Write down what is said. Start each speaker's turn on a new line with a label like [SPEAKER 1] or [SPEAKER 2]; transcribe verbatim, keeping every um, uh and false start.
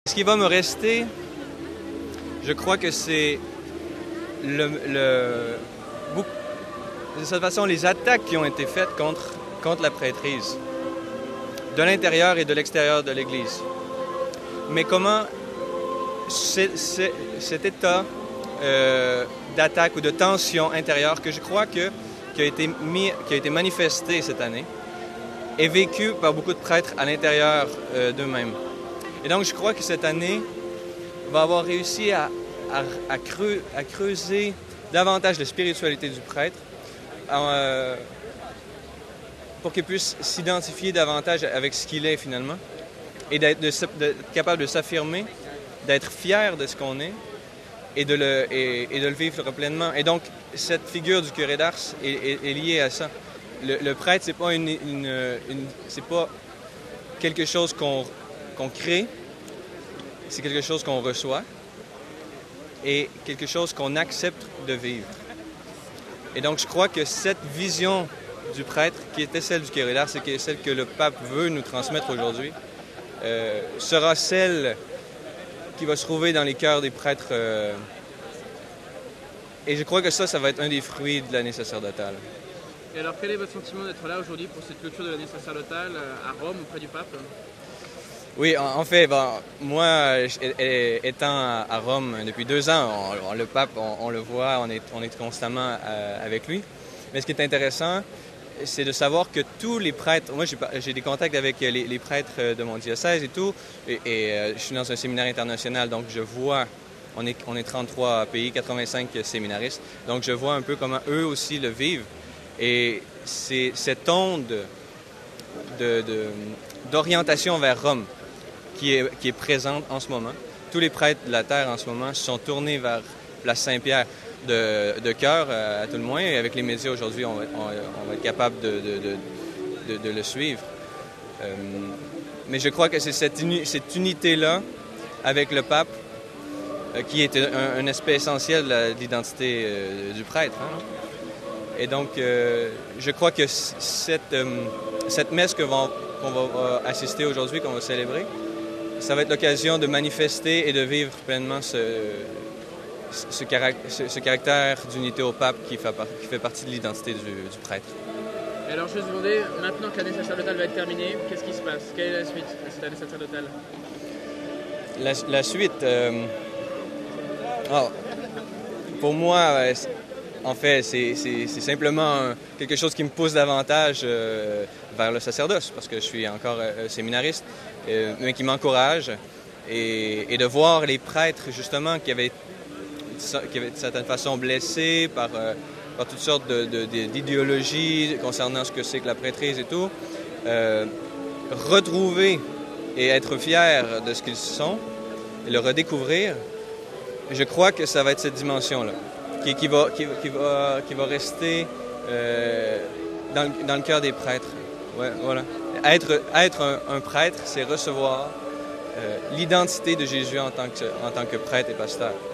[SPEAKER 1] Ce qui va me rester, je crois que c'est le, le, de cette façon les attaques qui ont été faites contre, contre la prêtrise, de l'intérieur et de l'extérieur de l'Église. Mais comment c'est, c'est, cet état euh, d'attaque ou de tension intérieure que je crois que, qui, a été mis, qui a été manifesté cette année est vécu par beaucoup de prêtres à l'intérieur euh, d'eux-mêmes. Et donc, je crois que cette année va avoir réussi à, à, à, creux, à creuser davantage la spiritualité du prêtre euh, pour qu'il puisse s'identifier davantage avec ce qu'il est finalement et d'être, de, d'être capable de s'affirmer, d'être fier de ce qu'on est et de le, et, et de le vivre pleinement. Et donc, cette figure du curé d'Ars est, est, est liée à ça. Le, le prêtre, c'est pas, une, une, une, c'est pas quelque chose qu'on qu'on crée, c'est quelque chose qu'on reçoit et quelque chose qu'on accepte de vivre. Et donc, je crois que cette vision du prêtre, qui était celle du curé d'Ars et qui est celle que le pape veut nous transmettre aujourd'hui, euh, sera celle qui va se trouver dans les cœurs des prêtres. Euh, et je crois que ça, ça va être un des fruits de l'année sacerdotale.
[SPEAKER 2] Et alors, quel est votre sentiment d'être là aujourd'hui pour cette clôture de l'année sacerdotale à Rome, auprès du pape ?
[SPEAKER 1] Oui, en fait, bon, moi, étant à Rome depuis deux ans, on, le pape, on, on le voit, on est, on est constamment euh, avec lui. Mais ce qui est intéressant, c'est de savoir que tous les prêtres, moi j'ai, j'ai des contacts avec les, les prêtres de mon diocèse et tout, et, et euh, je suis dans un séminaire international, donc je vois, on est, on est trente-trois pays, quatre-vingt-cinq séminaristes, donc je vois un peu comment eux aussi le vivent. Et c'est cette onde de, de, d'orientation vers Rome qui est, qui est présente en ce moment. Tous les prêtres de la terre en ce moment se sont tournés vers Place Saint-Pierre de, de cœur, à tout le moins. Et avec les médias aujourd'hui, on va, on, on va être capable de, de, de, de, de le suivre. Euh, mais je crois que c'est cette, uni, cette unité-là avec le pape euh, qui est un, un aspect essentiel de l'identité euh, du prêtre. Hein? Et donc, euh, je crois que cette, euh, cette messe que vont, qu'on va assister aujourd'hui, qu'on va célébrer, ça va être l'occasion de manifester et de vivre pleinement ce, ce, caract- ce, ce caractère d'unité au pape qui fait, par- qui fait partie de l'identité du, du prêtre.
[SPEAKER 2] Et alors, je vais vous demander, maintenant que l'année sacerdotale va être terminée, qu'est-ce qui se passe ? Quelle est la suite de cette année sacerdotale ?
[SPEAKER 1] La, la suite, euh... oh, pour moi, en fait, c'est, c'est, c'est simplement quelque chose qui me pousse davantage euh, vers le sacerdoce, parce que je suis encore euh, séminariste, euh, mais qui m'encourage. Et, et de voir les prêtres, justement, qui avaient, qui avaient de certaine façon blessés par, euh, par toutes sortes de, de, de, d'idéologies concernant ce que c'est que la prêtrise et tout, euh, retrouver et être fiers de ce qu'ils sont, et le redécouvrir, je crois que ça va être cette dimension-là. Qui, qui, va, qui, qui, va, qui va rester euh, dans, le, dans le cœur des prêtres. Ouais, voilà. Être, être un, un prêtre, c'est recevoir euh, l'identité de Jésus en tant que, en tant que prêtre et pasteur.